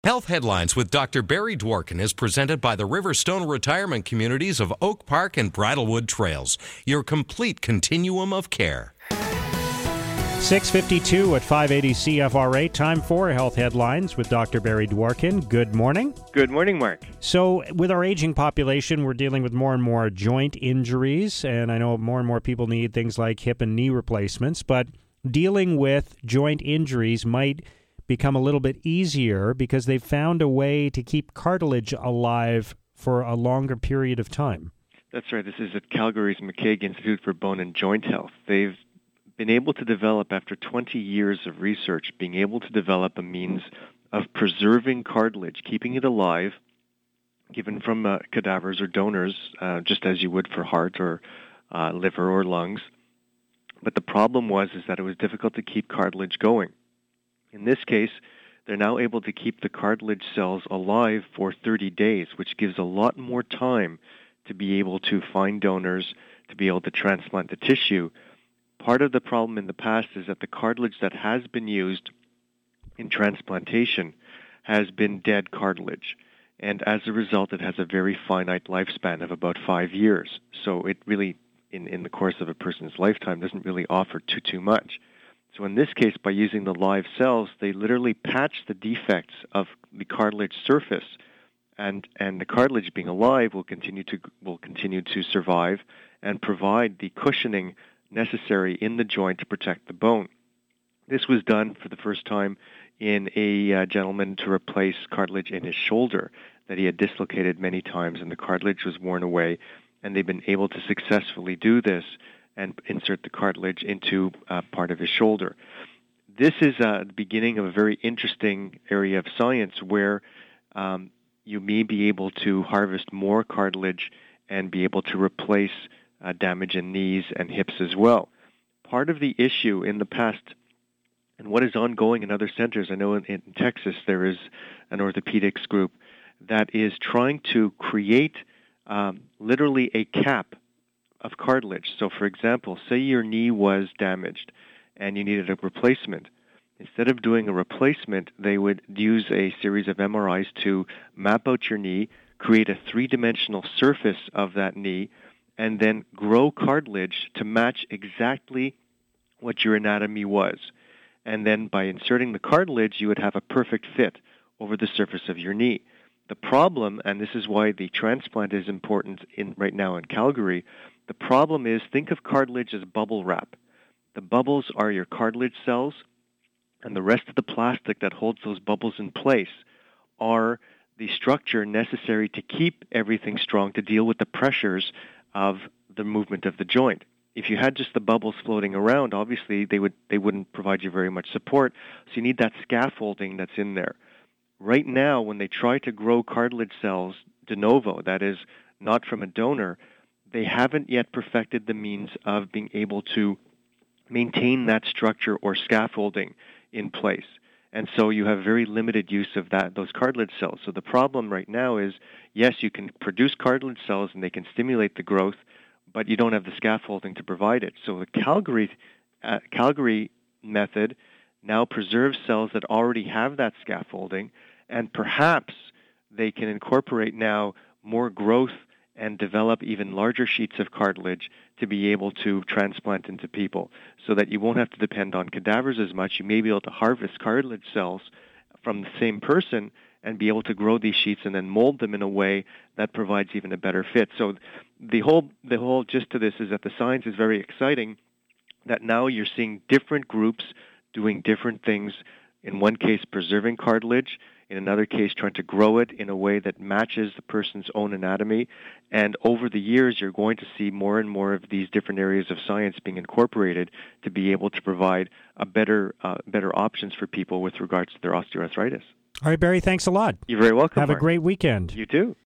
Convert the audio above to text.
Health Headlines with Dr. Barry Dworkin is presented by the Riverstone Retirement Communities of Oak Park and Bridlewood Trails, your complete continuum of care. 6:52 at 580 CFRA. Time for Health Headlines with Dr. Barry Dworkin. Good morning. Good morning, Mark. So with our aging population, we're dealing with more and more joint injuries, and I know more and more people need things like hip and knee replacements, but dealing with joint injuries might become a little bit easier because they've found a way to keep cartilage alive for a longer period of time. That's right. This is at Calgary's McCaig Institute for Bone and Joint Health. They've been able to develop, after 20 years of research, being able to develop a means of preserving cartilage, keeping it alive, given from cadavers or donors, just as you would for heart or liver or lungs. But the problem is that it was difficult to keep cartilage going. In this case, they're now able to keep the cartilage cells alive for 30 days, which gives a lot more time to be able to find donors, to be able to transplant the tissue. Part of the problem in the past is that the cartilage that has been used in transplantation has been dead cartilage. And as a result, it has a very finite lifespan of about 5 years. So it really, in the course of a person's lifetime, doesn't really offer too much. So in this case, by using the live cells, they literally patch the defects of the cartilage surface, and the cartilage being alive will continue to survive and provide the cushioning necessary in the joint to protect the bone. This was done for the first time in a gentleman to replace cartilage in his shoulder that he had dislocated many times, and the cartilage was worn away, and they've been able to successfully do this and insert the cartilage into part of his shoulder. This is the beginning of a very interesting area of science where you may be able to harvest more cartilage and be able to replace damage in knees and hips as well. Part of the issue in the past, and what is ongoing in other centers, I know in Texas there is an orthopedics group that is trying to create literally a cap of cartilage. So, for example, say your knee was damaged and you needed a replacement. Instead of doing a replacement, they would use a series of MRIs to map out your knee, create a three-dimensional surface of that knee, and then grow cartilage to match exactly what your anatomy was. And then by inserting the cartilage, you would have a perfect fit over the surface of your knee. The problem, and this is why the transplant is important right now in Calgary, the problem is, think of cartilage as bubble wrap. The bubbles are your cartilage cells, and the rest of the plastic that holds those bubbles in place are the structure necessary to keep everything strong to deal with the pressures of the movement of the joint. If you had just the bubbles floating around, obviously they wouldn't provide you very much support, so you need that scaffolding that's in there. Right now, when they try to grow cartilage cells de novo, that is, not from a donor, they haven't yet perfected the means of being able to maintain that structure or scaffolding in place. And so you have very limited use of those cartilage cells. So the problem right now is, yes, you can produce cartilage cells and they can stimulate the growth, but you don't have the scaffolding to provide it. So the Calgary method now preserves cells that already have that scaffolding, and perhaps they can incorporate now more growth and develop even larger sheets of cartilage to be able to transplant into people so that you won't have to depend on cadavers as much. You may be able to harvest cartilage cells from the same person and be able to grow these sheets and then mold them in a way that provides even a better fit. So the whole gist to this is that the science is very exciting, that now you're seeing different groups doing different things. In one case, preserving cartilage. In another case, trying to grow it in a way that matches the person's own anatomy. And over the years, you're going to see more and more of these different areas of science being incorporated to be able to provide a better options for people with regards to their osteoarthritis. All right, Barry, thanks a lot. You're very welcome, Have Mark. a great weekend. You too.